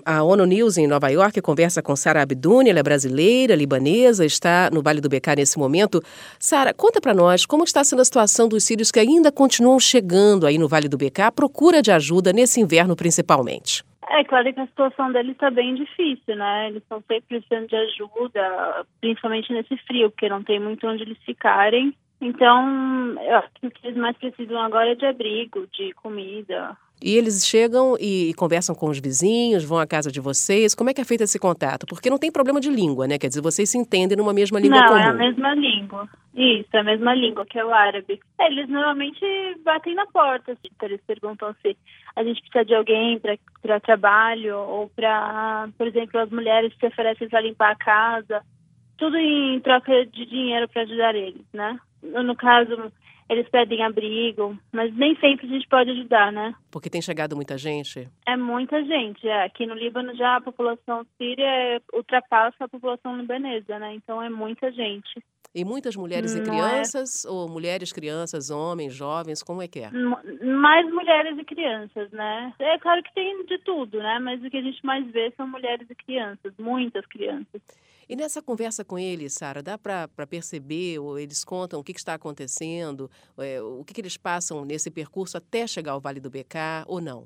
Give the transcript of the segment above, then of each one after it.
A ONU News em Nova York conversa com Sara Abduni, ela é brasileira, libanesa, está no Vale do Bekaa nesse momento. Sara, conta para nós como está sendo a situação dos sírios que ainda continuam chegando aí no Vale do Bekaa à procura de ajuda nesse inverno principalmente. É claro que a situação deles está bem difícil, né? Eles estão sempre precisando de ajuda, principalmente nesse frio, porque não tem muito onde eles ficarem. Então, eu acho que o que eles mais precisam agora é de abrigo, de comida. E eles chegam e conversam com os vizinhos, vão à casa de vocês. Como é que é feito esse contato? Porque não tem problema de língua, né? Quer dizer, vocês se entendem numa mesma língua comum. Não, é a mesma língua. Isso, é a mesma língua, que é o árabe. Eles normalmente batem na porta. Eles perguntam se a gente precisa de alguém para trabalho ou para, por exemplo, as mulheres se oferecem para limpar a casa. Tudo em troca de dinheiro para ajudar eles, né? No caso, eles pedem abrigo, mas nem sempre a gente pode ajudar, né? Porque tem chegado muita gente? É muita gente. Aqui no Líbano já a população síria ultrapassa a população libanesa, né? Então é muita gente. E muitas mulheres e crianças? Ou mulheres, crianças, homens, jovens? Como é que é? Mais mulheres e crianças, né? É claro que tem de tudo, né? Mas o que a gente mais vê são mulheres e crianças, muitas crianças. E nessa conversa com eles, Sara, dá para perceber, ou eles contam o que está acontecendo, o que eles passam nesse percurso até chegar ao Vale do Bekaa, ou não?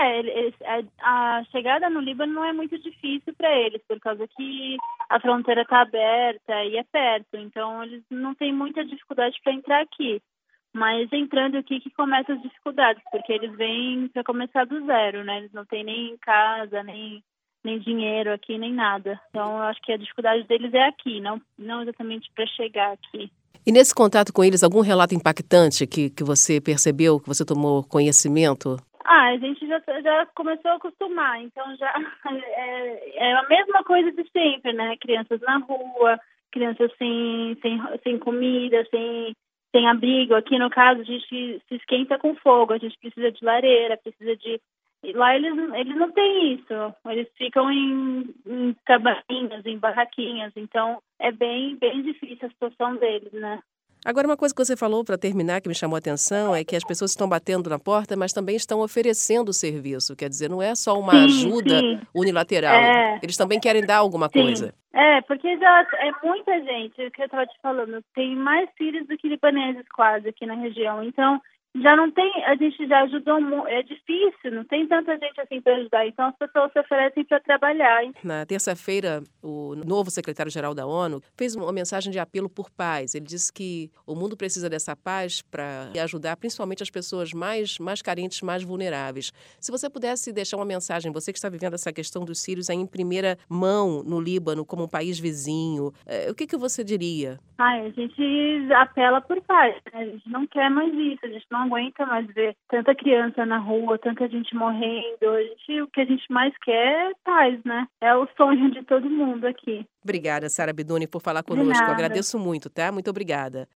A chegada no Líbano não é muito difícil para eles, por causa que a fronteira está aberta e é perto, então eles não têm muita dificuldade para entrar aqui. Mas entrando aqui que começam as dificuldades, porque eles vêm para começar do zero, né? Eles não têm nem casa, nem dinheiro aqui, nem nada. Então, eu acho que a dificuldade deles é aqui, não exatamente para chegar aqui. E nesse contato com eles, algum relato impactante que você percebeu, que você tomou conhecimento? A gente já começou a acostumar, então já é a mesma coisa de sempre, né? Crianças na rua, crianças sem comida, sem abrigo. Aqui, no caso, a gente se esquenta com fogo, a gente precisa de lareira, precisa de... Lá eles não têm isso, eles ficam em cabaninhas, em barraquinhas, então é bem difícil a situação deles, né? Agora, uma coisa que você falou para terminar que me chamou a atenção é que as pessoas estão batendo na porta, mas também estão oferecendo serviço, quer dizer, não é só uma ajuda unilateral, eles também querem dar alguma coisa. Porque já é muita gente, o que eu estava te falando, tem mais sírios do que libaneses quase aqui na região, então... Já não tem, a gente já ajudou muito, é difícil, não tem tanta gente assim para ajudar, então as pessoas se oferecem para trabalhar. Na terça-feira, o novo secretário-geral da ONU fez uma mensagem de apelo por paz. Ele disse que o mundo precisa dessa paz para ajudar principalmente as pessoas mais carentes, mais vulneráveis. Se você pudesse deixar uma mensagem, você que está vivendo essa questão dos sírios aí em primeira mão no Líbano, como um país vizinho, o que você diria? A gente apela por paz, né? A gente não quer mais isso, a gente não aguenta mais ver tanta criança na rua, tanta gente morrendo. O que a gente mais quer é paz, né? É o sonho de todo mundo aqui. Obrigada, Sara Abduni, por falar conosco. Agradeço muito, tá? Muito obrigada.